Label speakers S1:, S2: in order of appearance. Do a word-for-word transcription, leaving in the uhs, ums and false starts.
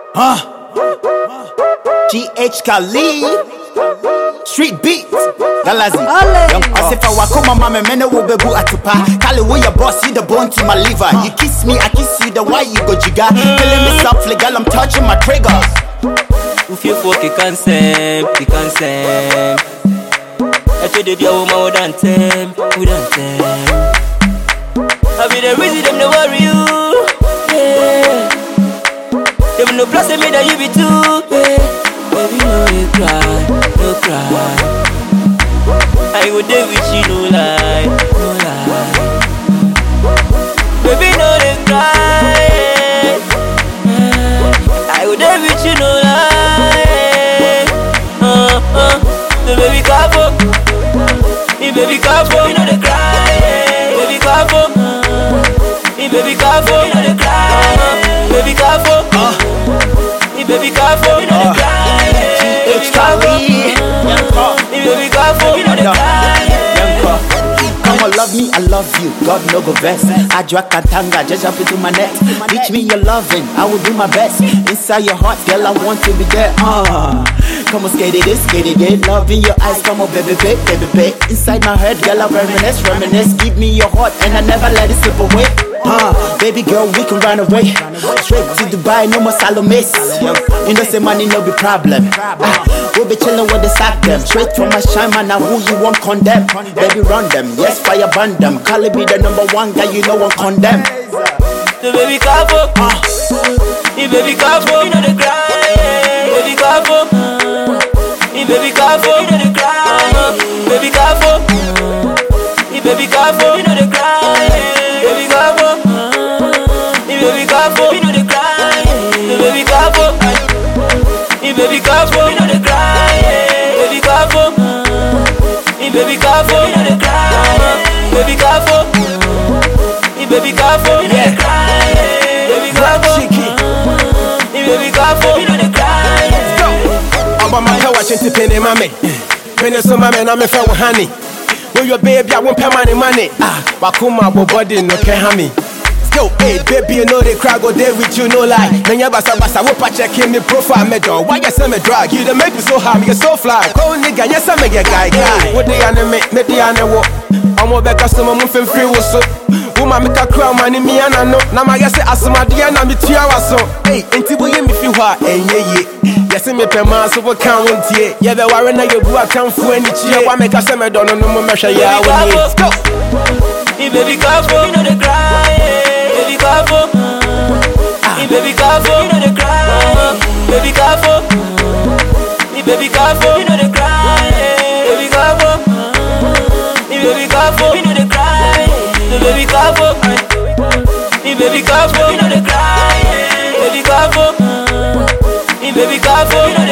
S1: Huh? G H Khalid, Street Beats, Galazi. I say for wakoma mama mene wo bebu atupa. Kale wo your boss, you the bone to my liver. You kiss me, I kiss you, the why you go jiga. Killing me softly, girl, I'm touching my triggers.
S2: If you fuck, you can't same, you can't same. I told you your woman wouldn't tame, wouldn't tame. I be the reason them no worry you, yeah. Them no plus me that you be too, yeah. Baby, no you cry, no cry. I would there with you, no lie, no lie. Baby, no you cry, yeah. I would there with you, no lie. Uh, uh, the baby careful, the baby careful, you know the cry, yeah. Baby careful, the baby careful, you know the cry, yeah. Baby careful, uh, the baby careful, you know the cry.
S1: G H Khalid,
S2: Baby, careful, you know the cry.
S1: Come on, love me, I love you. God no go vex. I drag Katanga, just jump into my net. Teach me your loving, I will do my best. Inside your heart, girl, I want to be there. Uh, come on, skate it, skate it, get love in your eyes. Come on, baby, baby, baby, baby. Inside my head, girl, I reminisce, reminisce. Give me your heart, and I never let it slip away. Uh, baby girl, we can run away. Straight to Dubai, no more Salomes. You know, say money no be problem. Uh, we'll be chillin' with the sack them. Straight from my shine, man, now who you want condemn? Baby, run them, yes, fire burn them. Call it be the number one guy, you know one condemn.
S2: The baby careful, uh, the baby careful, you know the cry. Baby careful, the baby careful, you know the cry. Baby careful, the baby careful, you know the cry. Baby careful, the baby careful, you know the cry. The baby careful, the baby careful, you know the cry. Baby careful, the baby careful, you know the cry. Baby careful, the baby careful, you know the cry. Baby careful, the baby careful, you know the cry.
S3: I'm on my head watching to penny mommy. When there's some man, I'm a fellow honey. When your baby, I won't pay money, money. Ah, Wakuma, body, no can have me. Yo, hey, baby, you know they cry, go there with you, no lie. Then you basa basa, whoop, check in the profile, me dog. Why you send me drag? You the make me so happy, you're so fly. Go nigga, yes, I make a guy, guy. What the anime, me the anime, I'm a better customer, moving free, was so. Woman make a crown, money, me and I know. Now my guess, I saw my dear, and I'm a two hours so. Hey, until we me feel hot, and yeah, yeah. Yes, me pay my so what can't want to. Yeah, the warren, I go, I can't for any cheer. Why make a semi don't know more measure, yeah, let's go.
S2: The baby careful, you know the cry. Baby careful, the baby careful, you know the cry. Baby careful, the baby careful, you know the cry. Baby careful, the baby careful, you know the cry. The baby careful, the baby careful, you know the cry. Baby careful, the baby careful, you know the